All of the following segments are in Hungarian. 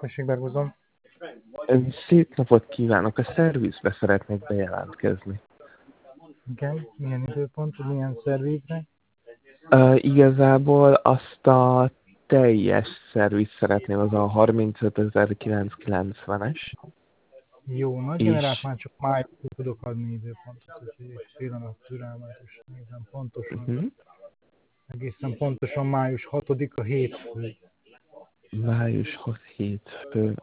Tessék, Bergozom. Szép napot kívánok! A szervizbe szeretnék bejelentkezni. Igen, milyen időpont, milyen szervizre? Igazából azt a teljes szerviz szeretném, az a 35.990-es. Jó, nagygenerált már csak májusra tudok adni időpontot, úgyhogy egy pillanat türelmet, és nézem pontosan. Egészen pontosan május 6-a hétfő. Május 6 hétfő.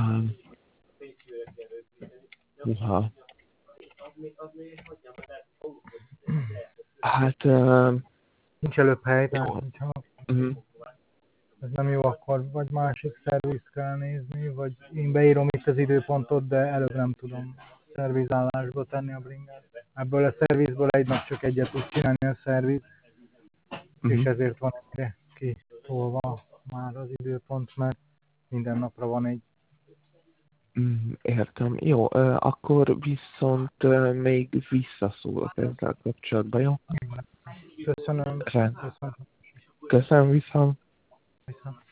Hát... Nincs előbb hely, tehát jó. hogyha ez nem jó, akkor vagy másik szerviz kell nézni, vagy én beírom itt az időpontot, de előbb nem tudom szervizállásba tenni a bringát. Ebből a szervizből egy nap csak egyet tud csinálni a szerviz, és ezért van egyre kitolva már az időpont, mert minden napra van egy. Értem. Jó, akkor viszont még visszaszólok ezzel kapcsolatban, jó? Köszönöm. Köszönöm, viszont. Viszont.